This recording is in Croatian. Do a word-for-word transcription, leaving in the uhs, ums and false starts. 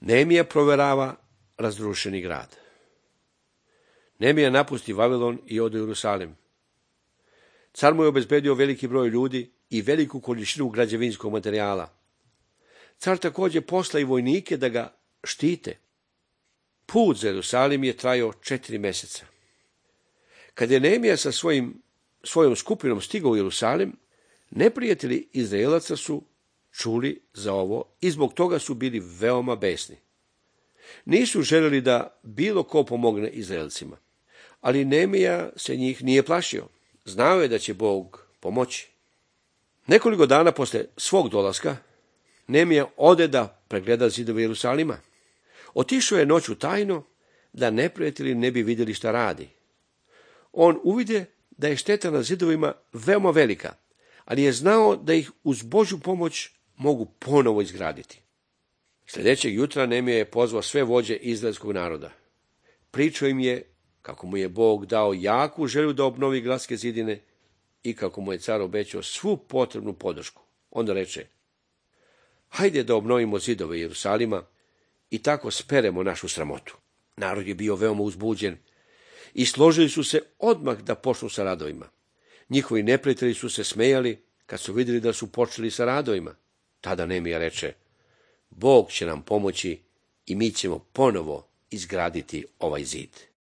Nehemija proverava razrušeni grad. Nehemija napusti Vavilon i ode u Jerusalim. Car mu je obezbedio veliki broj ljudi i veliku količinu građevinskog materijala. Car također posla i vojnike da ga štite. Put za Jerusalim je trajao četiri mjeseca. Kad je Nehemija sa svojim, svojom skupinom stigao u Jerusalim, neprijatelji Izraelaca su čuli za ovo i zbog toga su bili veoma besni. Nisu željeli da bilo ko pomogne Izraelcima, ali Nehemija se njih nije plašio. Znao je da će Bog pomoći. Nekoliko dana poslije svog dolaska, Nehemija ode da pregleda zidove Jerusalima. Otišao je noću tajno, da neprijatelji ne bi vidjeli šta radi. On uvide da je šteta na zidovima veoma velika, ali je znao da ih uz Božju pomoć mogu ponovo izgraditi. Sljedećeg jutra Nehemija je pozvao sve vođe izraelskog naroda. Pričao im je kako mu je Bog dao jaku želju da obnovi gradske zidine i kako mu je car obećao svu potrebnu podršku. Onda reče: hajde da obnovimo zidove Jerusalima i tako speremo našu sramotu. Narod je bio veoma uzbuđen i složili su se odmah da počnu sa radovima. Njihovi neprijatelji su se smejali kad su vidjeli da su počeli sa radovima. Tada Nehemija reče: Bog će nam pomoći i mi ćemo ponovo izgraditi ovaj zid.